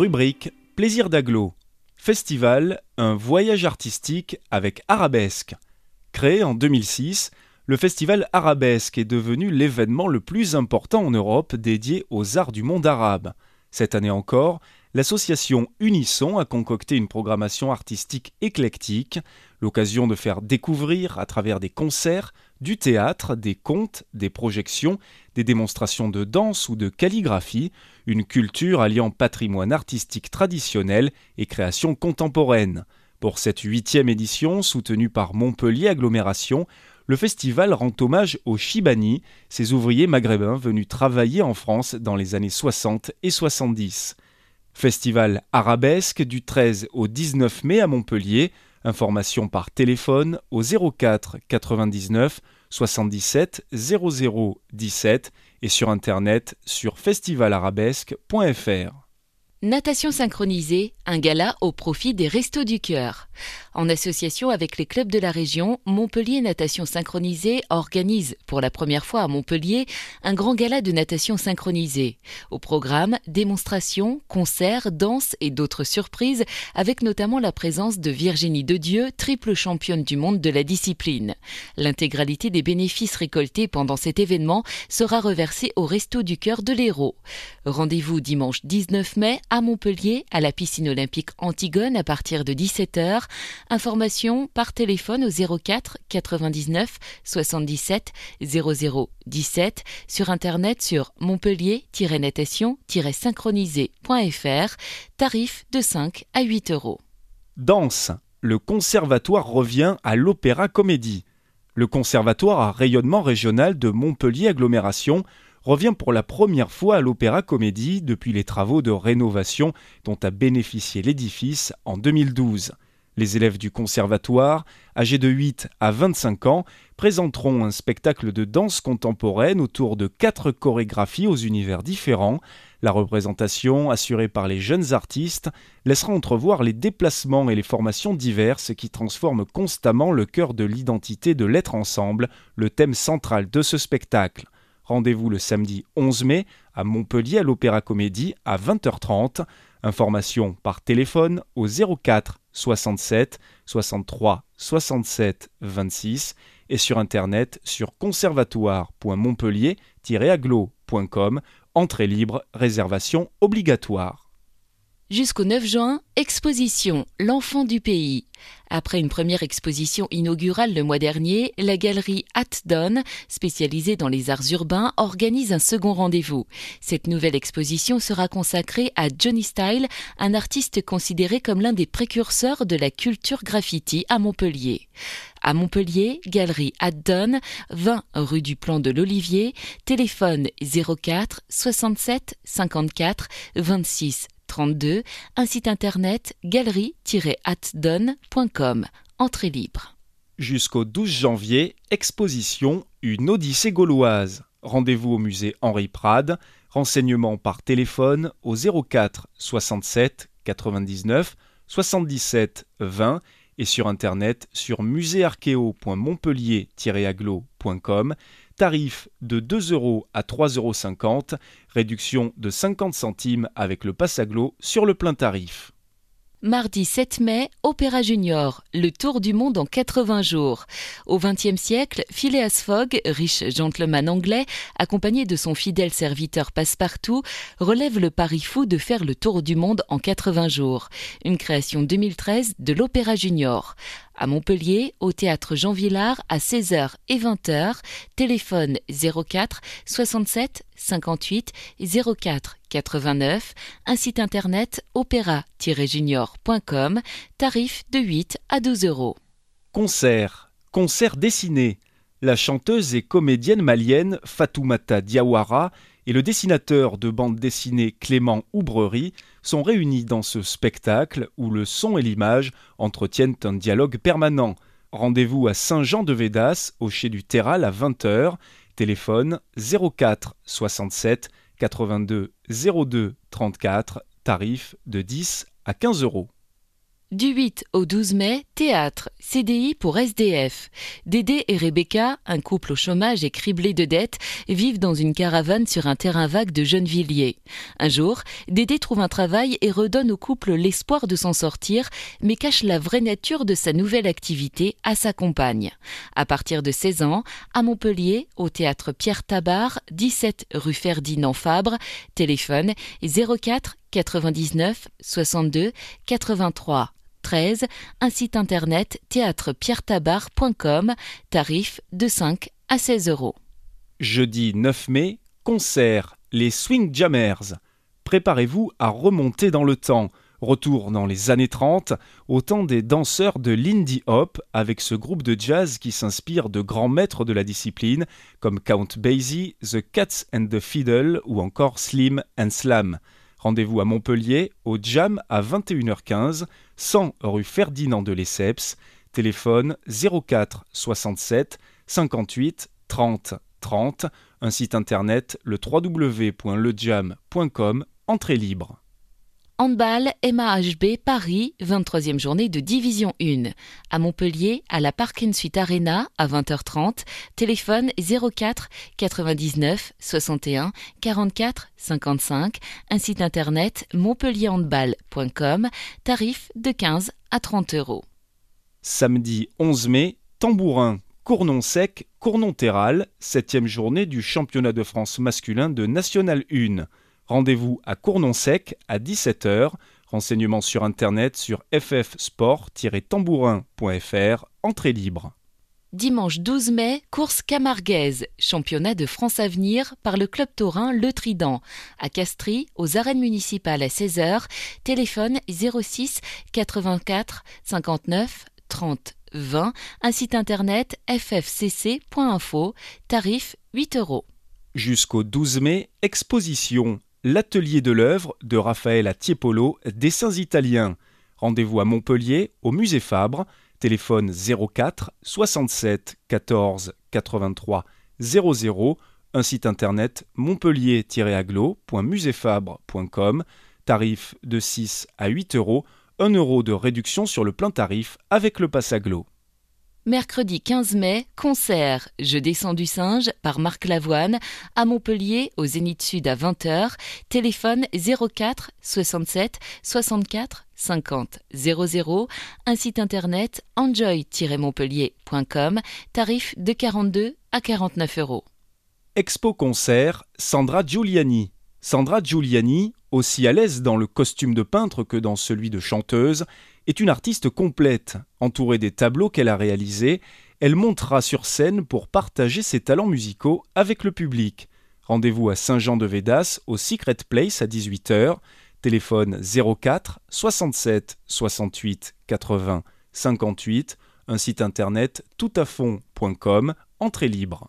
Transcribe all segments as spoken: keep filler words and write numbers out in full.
Rubrique Plaisir d'agglo. Festival, un voyage artistique avec Arabesque. Créé en deux mille six, le festival Arabesque est devenu l'événement le plus important en Europe dédié aux arts du monde arabe. Cette année encore, l'association Unisson a concocté une programmation artistique éclectique, l'occasion de faire découvrir à travers des concerts, du théâtre, des contes, des projections, des démonstrations de danse ou de calligraphie, une culture alliant patrimoine artistique traditionnel et création contemporaine. Pour cette huitième édition, soutenue par Montpellier Agglomération, le festival rend hommage aux Chibani, ces ouvriers maghrébins venus travailler en France dans les années soixante et soixante-dix. Festival Arabesque du treize au dix-neuf mai à Montpellier. Information par téléphone au zéro quatre quatre-vingt-dix-neuf soixante-dix-sept zéro zéro dix-sept et sur internet sur festivalarabesque point f r. Natation synchronisée, un gala au profit des Restos du Cœur. En association avec les clubs de la région, Montpellier Natation Synchronisée organise, pour la première fois à Montpellier, un grand gala de natation synchronisée. Au programme, démonstrations, concerts, danses et d'autres surprises, avec notamment la présence de Virginie Dedieu, triple championne du monde de la discipline. L'intégralité des bénéfices récoltés pendant cet événement sera reversée aux Restos du Cœur de l'Hérault. Rendez-vous dimanche dix-neuf mai à Montpellier, à la piscine olympique Antigone à partir de dix-sept heures. Information par téléphone au zéro quatre quatre-vingt-dix-neuf soixante-dix-sept zéro zéro dix-sept, sur internet sur montpellier-natation synchronisé point f r, tarif de cinq à huit euros. Danse. Le conservatoire revient à l'Opéra Comédie. Le conservatoire à rayonnement régional de Montpellier Agglomération revient pour la première fois à l'Opéra Comédie depuis les travaux de rénovation dont a bénéficié l'édifice en deux mille douze. Les élèves du conservatoire, âgés de huit à vingt-cinq ans, présenteront un spectacle de danse contemporaine autour de quatre chorégraphies aux univers différents. La représentation, assurée par les jeunes artistes, laissera entrevoir les déplacements et les formations diverses qui transforment constamment le cœur de l'identité de l'être ensemble, le thème central de ce spectacle. Rendez-vous le samedi onze mai à Montpellier à l'Opéra Comédie à vingt heures trente. Information par téléphone au zéro quatre soixante-sept soixante-trois soixante-sept vingt-six et sur internet sur conservatoire point montpellier tiret agglo point com. Entrée libre, réservation obligatoire. Jusqu'au neuf juin, exposition L'Enfant du Pays. Après une première exposition inaugurale le mois dernier, la galerie At-Don, spécialisée dans les arts urbains, organise un second rendez-vous. Cette nouvelle exposition sera consacrée à Johnny Style, un artiste considéré comme l'un des précurseurs de la culture graffiti à Montpellier. À Montpellier, galerie At-Don, vingt rue du Plan de l'Olivier, téléphone zéro quatre soixante-sept cinquante-quatre vingt-six trente-deux, un site internet galerie tiret atdon point com, entrée libre. Jusqu'au douze janvier, exposition Une Odyssée gauloise. Rendez-vous au musée Henri Prade. Renseignements par téléphone au zéro quatre soixante-sept quatre-vingt-dix-neuf soixante-dix-sept vingt et sur internet sur musée archéo point montpellier tiret agglo point com. Tarif de deux euros à trois euros cinquante, réduction de cinquante centimes avec le pass agglo sur le plein tarif. Mardi sept mai, Opéra Junior, le tour du monde en quatre-vingts jours. Au vingtième siècle, Phileas Fogg, riche gentleman anglais, accompagné de son fidèle serviteur Passepartout, relève le pari fou de faire le tour du monde en quatre-vingts jours. Une création deux mille treize de l'Opéra Junior. À Montpellier, au théâtre Jean Villard, à seize heures et vingt heures, téléphone zéro quatre soixante-sept cinquante-huit zéro quatre quatre-vingt-neuf, un site internet opéra tiret junior point com, tarif de huit à douze euros. Concert, concert dessiné. La chanteuse et comédienne malienne Fatoumata Diawara et le dessinateur de bande dessinée Clément Oubrerie sont réunis dans ce spectacle où le son et l'image entretiennent un dialogue permanent. Rendez-vous à Saint-Jean-de-Védas, au Chai du Terral à vingt heures. Téléphone zéro quatre soixante-sept quatre-vingt-deux zéro deux trente-quatre, tarif de dix à quinze euros. Du huit au douze mai, théâtre, C D I pour S D F. Dédé et Rebecca, un couple au chômage et criblé de dettes, vivent dans une caravane sur un terrain vague de Gennevilliers. Un jour, Dédé trouve un travail et redonne au couple l'espoir de s'en sortir, mais cache la vraie nature de sa nouvelle activité à sa compagne. À partir de seize ans, à Montpellier, au théâtre Pierre Tabart, dix-sept rue Ferdinand Fabre, téléphone zéro quatre quatre-vingt-dix-neuf soixante-deux quatre-vingt-trois treize, un site internet théâtre pierre tabart point com, tarif de cinq à seize euros. Jeudi neuf mai, concert, les Swing Jammers. Préparez-vous à remonter dans le temps. Retour dans les années trente, au temps des danseurs de l'indie hop, avec ce groupe de jazz qui s'inspire de grands maîtres de la discipline, comme Count Basie, The Cats and the Fiddle ou encore Slim and Slam. Rendez-vous à Montpellier, au Jam à vingt et une heures quinze, cent rue Ferdinand de Lesseps, téléphone zéro quatre soixante-sept cinquante-huit trente trente, un site internet le w w w point le jam point com, entrée libre. Handball M A H B Paris, vingt-troisième journée de Division un. À Montpellier, à la Park and Suite Arena, à vingt heures trente, téléphone zéro quatre quatre-vingt-dix-neuf soixante et un quarante-quatre cinquante-cinq, un site internet montpellier handball point com, tarif de quinze à trente euros. Samedi onze mai, Tambourin, Cournon-Sec, Cournon-Terral, septième journée du championnat de France masculin de National un. Rendez-vous à Cournon-Sec à dix-sept heures. Renseignements sur internet sur f f sport tiret tambourin point f r, entrée libre. Dimanche douze mai, course camarguaise, championnat de France à venir par le club taurin Le Trident. À Castries, aux arènes municipales à seize heures, téléphone zéro six quatre-vingt-quatre cinquante-neuf trente vingt, un site internet f f c c point info, tarif huit euros. Jusqu'au douze mai, exposition. L'atelier de l'œuvre de Raphaël Tiepolo, dessins italiens. Rendez-vous à Montpellier, au musée Fabre, téléphone zéro quatre soixante-sept quatorze quatre-vingt-trois zéro zéro, un site internet montpellier tiret aglo point musée fabre point com, tarif de six à huit euros, un euro de réduction sur le plein tarif avec le pass aglo. Mercredi quinze mai, concert « Je descends du singe » par Marc Lavoine, à Montpellier, au Zénith Sud à vingt heures, téléphone zéro quatre soixante-sept soixante-quatre cinquante zéro zéro, un site internet enjoy tiret montpellier point com, tarif de quarante-deux à quarante-neuf euros. Expo concert, Sandra Giuliani. Sandra Giuliani, aussi à l'aise dans le costume de peintre que dans celui de chanteuse, est une artiste complète. Entourée des tableaux qu'elle a réalisés, elle montera sur scène pour partager ses talents musicaux avec le public. Rendez-vous à Saint-Jean-de-Védas au Secret Place à dix-huit heures, téléphone zéro quatre soixante-sept soixante-huit quatre-vingts cinquante-huit, un site internet toutafond point com, entrée libre.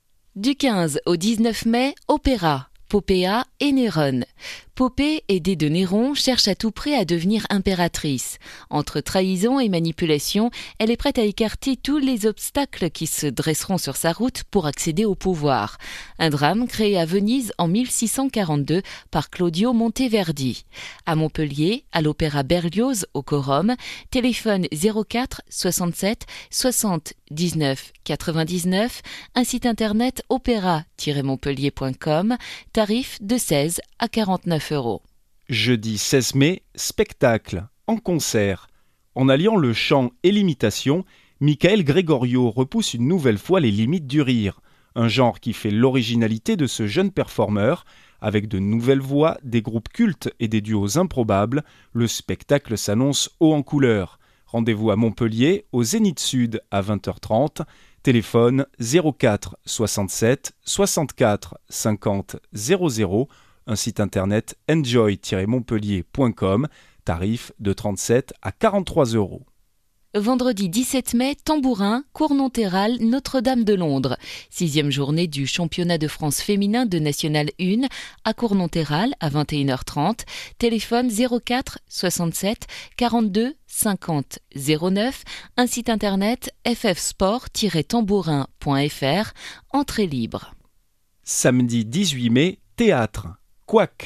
Du quinze au dix-neuf mai, opéra. Popéa et Néron. Popée, aidée de Néron, cherche à tout prix à devenir impératrice. Entre trahison et manipulation, elle est prête à écarter tous les obstacles qui se dresseront sur sa route pour accéder au pouvoir. Un drame créé à Venise en mille six cent quarante-deux par Claudio Monteverdi. À Montpellier, à l'Opéra Berlioz au Quorum, téléphone zéro quatre soixante-sept soixante dix-neuf quatre-vingt-dix-neuf, un site internet opéra tiret montpellier point com, tarif de seize à quarante-neuf euros. Jeudi seize mai, spectacle, en concert. En alliant le chant et l'imitation, Michael Gregorio repousse une nouvelle fois les limites du rire, un genre qui fait l'originalité de ce jeune performeur. Avec de nouvelles voix, des groupes cultes et des duos improbables, le spectacle s'annonce haut en couleur. Rendez-vous à Montpellier, au Zénith Sud à vingt heures trente, téléphone zéro quatre soixante-sept soixante-quatre cinquante zéro zéro, un site internet enjoy tiret montpellier point com, tarif de trente-sept à quarante-trois euros. Vendredi dix-sept mai, Tambourin, Cournon-Terral, Notre-Dame de Londres. Sixième journée du championnat de France féminin de National un à Cournon-Terral à vingt et une heures trente. Téléphone zéro quatre soixante-sept quarante-deux cinquante zéro neuf. Un site internet f f sport tiret tambourin point f r. Entrée libre. Samedi dix-huit mai, théâtre. Quack.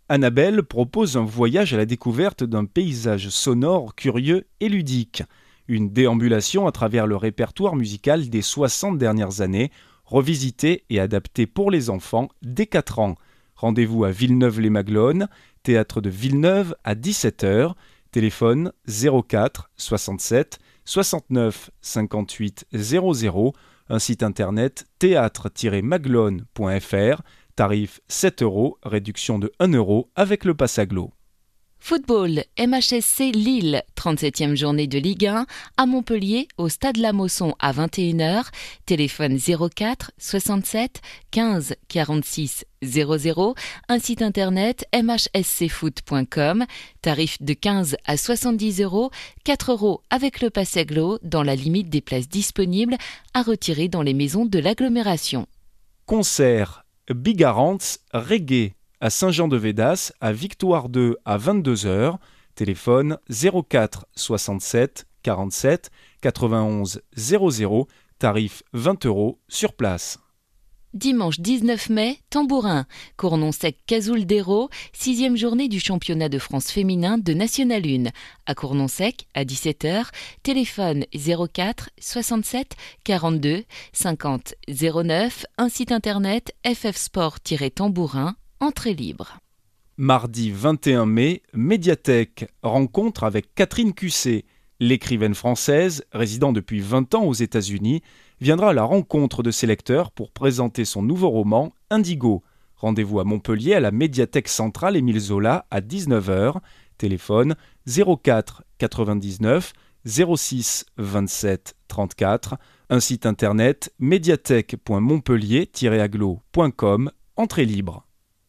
Annabelle propose un voyage à la découverte d'un paysage sonore, curieux et ludique. Une déambulation à travers le répertoire musical des soixante dernières années, revisité et adapté pour les enfants dès quatre ans. Rendez-vous à Villeneuve-les-Maglones, théâtre de Villeneuve à dix-sept heures, téléphone zéro quatre soixante-sept soixante-neuf cinquante-huit zéro zéro, un site internet théâtre tiret maglones point f r, tarif sept euros, réduction de un euro avec le pass Aglo. Football, M H S C Lille, trente-septième journée de Ligue un, à Montpellier, au Stade Lamosson à vingt et une heures, téléphone zéro quatre soixante-sept quinze quarante-six zéro zéro, un site internet m h s c foot point com, tarif de quinze à soixante-dix euros, quatre euros avec le pass Aglo dans la limite des places disponibles à retirer dans les maisons de l'agglomération. Concert Bigarrants Reggae à Saint-Jean-de-Védas, à Victoire deux à vingt-deux heures, téléphone zéro quatre soixante-sept quarante-sept quatre-vingt-onze zéro zéro, tarif vingt euros sur place. Dimanche dix-neuf mai, Tambourin, Cournon-Sec-Cazoul-Dérault, sixième journée du championnat de France féminin de National un. À Cournon-Sec, à dix-sept heures, téléphone zéro quatre soixante-sept quarante-deux cinquante zéro neuf, un site internet f f sport tiret tambourin, entrée libre. Mardi vingt et un mai, Médiathèque, rencontre avec Catherine Cusset. L'écrivaine française, résidant depuis vingt ans aux États-Unis, viendra à la rencontre de ses lecteurs pour présenter son nouveau roman Indigo. Rendez-vous à Montpellier à la Médiathèque centrale Émile Zola à dix-neuf heures. Téléphone zéro quatre quatre-vingt-dix-neuf zéro six vingt-sept trente-quatre. Un site internet médiathèque point montpellier tiret aglo point com, entrée libre.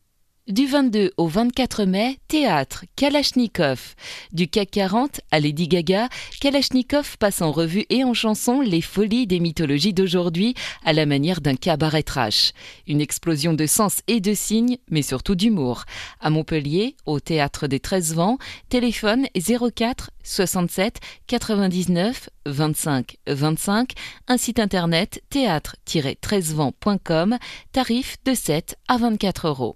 Du vingt-deux au vingt-quatre mai, théâtre, Kalachnikov. Du C A C quarante à Lady Gaga, Kalachnikov passe en revue et en chanson les folies des mythologies d'aujourd'hui à la manière d'un cabaret trash. Une explosion de sens et de signes, mais surtout d'humour. À Montpellier, au théâtre des treize vents, téléphone zéro quatre soixante-sept quatre-vingt-dix-neuf vingt-cinq vingt-cinq, un site internet théâtre tiret treize vents point com, tarif de sept à vingt-quatre euros.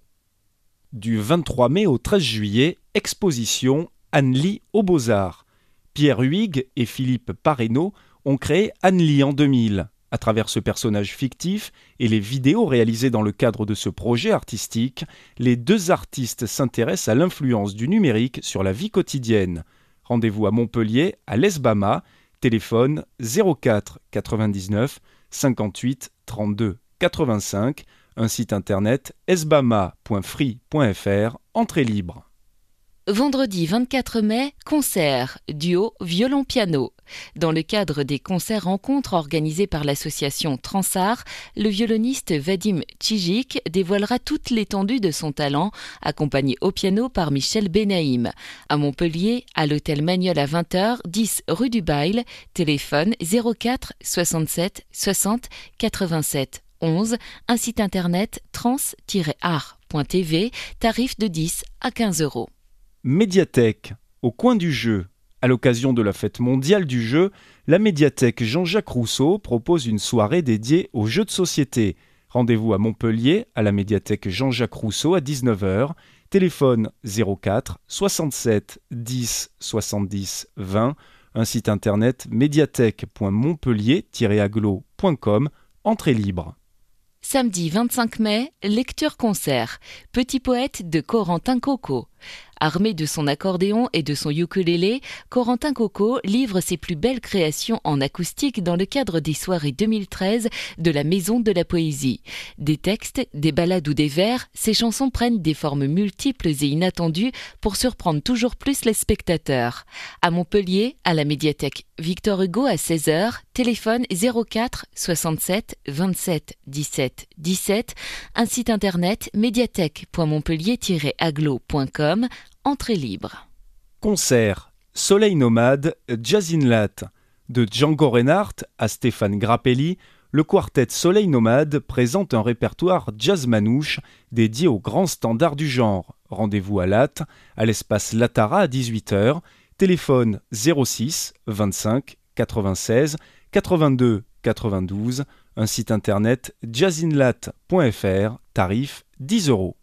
Du vingt-trois mai au treize juillet, exposition Anne-Lie aux Beaux-Arts. Pierre Huyghe et Philippe Parreno ont créé Anne-Lie en deux mille. À travers ce personnage fictif et les vidéos réalisées dans le cadre de ce projet artistique, les deux artistes s'intéressent à l'influence du numérique sur la vie quotidienne. Rendez-vous à Montpellier, à l'Esbama, téléphone zéro quatre quatre-vingt-dix-neuf cinquante-huit trente-deux quatre-vingt-cinq, un site internet esbama point free point f r, entrée libre. Vendredi vingt-quatre mai, concert, duo violon-piano. Dans le cadre des concerts-rencontres organisés par l'association Transart, le violoniste Vadim Tchijik dévoilera toute l'étendue de son talent, accompagné au piano par Michel Benaïm. À Montpellier, à l'hôtel Magnol à vingt heures, dix rue du Bail, téléphone zéro quatre soixante-sept soixante quatre-vingt-sept onze, un site internet trans tiret art point t v, tarif de dix à quinze euros. Médiathèque, au coin du jeu. À l'occasion de la fête mondiale du jeu, la médiathèque Jean-Jacques Rousseau propose une soirée dédiée aux jeux de société. Rendez-vous à Montpellier, à la médiathèque Jean-Jacques Rousseau à dix-neuf heures. Téléphone zéro quatre soixante-sept dix soixante-dix vingt. Un site internet médiathèque point montpellier tiret aglo point com, entrée libre. Samedi vingt-cinq mai, lecture-concert. Petit poète de Corentin Coco. Armé de son accordéon et de son ukulélé, Corentin Coco livre ses plus belles créations en acoustique dans le cadre des soirées deux mille treize de la Maison de la Poésie. Des textes, des ballades ou des vers, ses chansons prennent des formes multiples et inattendues pour surprendre toujours plus les spectateurs. À Montpellier, à la médiathèque Victor Hugo à seize heures, téléphone zéro quatre soixante-sept vingt-sept dix-sept dix-sept, un site internet médiathèque point montpellier tiret aglo point com, entrée libre. Concert Soleil Nomade, Jazz in Lat. De Django Reinhardt à Stéphane Grappelli, le quartet Soleil Nomade présente un répertoire jazz manouche dédié aux grands standards du genre. Rendez-vous à Latte, à l'espace Latara à dix-huit heures, téléphone zéro six vingt-cinq quatre-vingt-seize quatre-vingt-deux quatre-vingt-douze, un site internet jazzinlat point f r, tarif dix euros.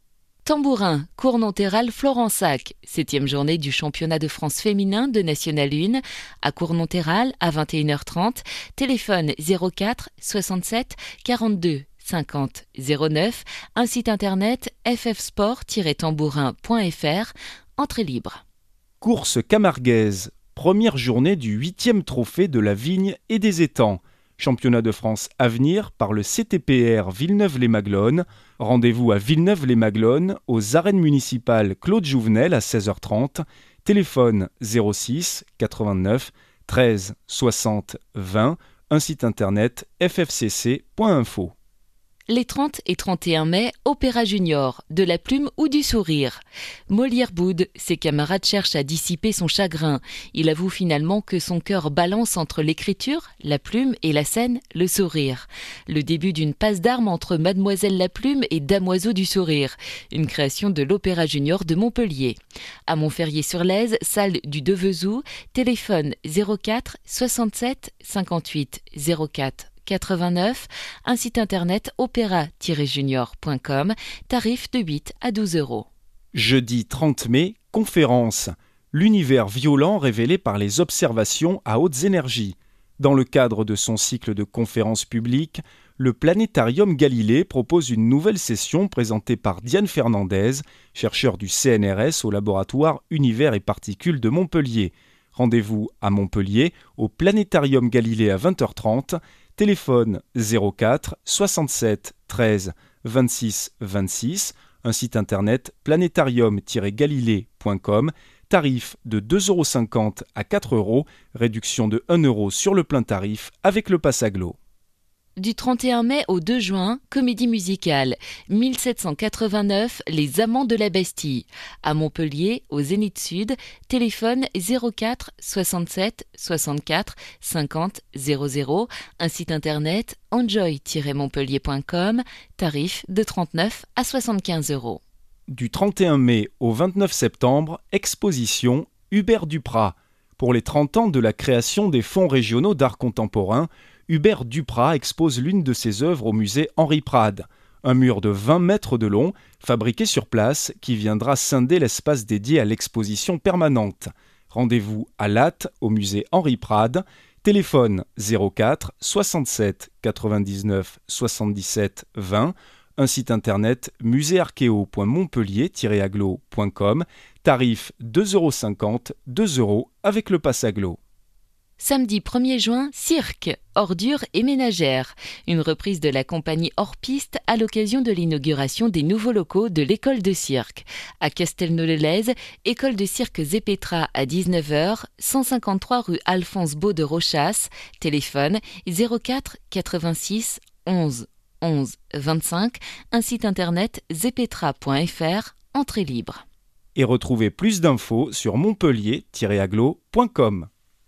Tambourin, Cournonterral-Florensac, septième journée du championnat de France féminin de National un à Cournonterral à vingt et une heures trente. Téléphone zéro quatre soixante-sept quarante-deux cinquante zéro neuf, un site internet f f sport tiret tambourin point f r, entrée libre. Course camarguaise, première journée du huitième trophée de la vigne et des étangs. Championnat de France à venir par le C T P R Villeneuve-les-Maglones. Rendez-vous à Villeneuve-les-Maglones, aux arènes municipales Claude Jouvenel à seize heures trente. Téléphone zéro six quatre-vingt-neuf treize soixante vingt, un site internet f f c c point info. Les trente et trente et un mai, Opéra Junior, de la plume ou du sourire. Molière boude, ses camarades cherchent à dissiper son chagrin. Il avoue finalement que son cœur balance entre l'écriture, la plume et la scène, le sourire. Le début d'une passe d'armes entre Mademoiselle la plume et Damoiseau du sourire, une création de l'Opéra Junior de Montpellier. À Montferrier-sur-Lèze, salle du Devezou, téléphone zéro quatre soixante-sept cinquante-huit zéro quatre quatre-vingt-neuf, un site internet opéra tiret junior point com, tarif de huit à douze euros. Jeudi trente mai, conférence. L'univers violent révélé par les observations à hautes énergies. Dans le cadre de son cycle de conférences publiques, le Planétarium Galilée propose une nouvelle session présentée par Diane Fernandez, chercheur du C N R S au laboratoire Univers et Particules de Montpellier. Rendez-vous à Montpellier, au Planétarium Galilée à vingt heures trente, téléphone zéro quatre soixante-sept treize vingt-six vingt-six, un site internet planétarium tiret galilée point com, tarif de deux euros cinquante à quatre euros, réduction de un euro sur le plein tarif avec le pass Aglo. Du trente et un mai au deux juin, comédie musicale, mille sept cent quatre-vingt-neuf, Les Amants de la Bastille. À Montpellier, au Zénith Sud, téléphone zéro quatre soixante-sept soixante-quatre cinquante zéro zéro, un site internet enjoy tiret montpellier point com, tarif de trente-neuf à soixante-quinze euros. Du trente et un mai au vingt-neuf septembre, exposition Hubert Duprat. Pour les trente ans de la création des fonds régionaux d'art contemporain, Hubert Duprat expose l'une de ses œuvres au musée Henri Prade, un mur de vingt mètres de long, fabriqué sur place, qui viendra scinder l'espace dédié à l'exposition permanente. Rendez-vous à Latte, au musée Henri Prade, téléphone zéro quatre soixante-sept quatre-vingt-dix-neuf soixante-dix-sept vingt, un site internet musée archéo point montpellier tiret aglo point com, tarif deux euros cinquante, deux euros avec le pass Aglo. Samedi premier juin, cirque, ordures et ménagères. Une reprise de la compagnie hors-piste à l'occasion de l'inauguration des nouveaux locaux de l'école de cirque. À Castelnau-le-Lez, école de cirque Zeppetra à dix-neuf heures, cent cinquante-trois rue Alphonse Beau de Rochas, téléphone zéro quatre quatre-vingt-six onze onze vingt-cinq, un site internet zeppetra point f r, entrée libre. Et retrouvez plus d'infos sur montpellier tiret aglo point com.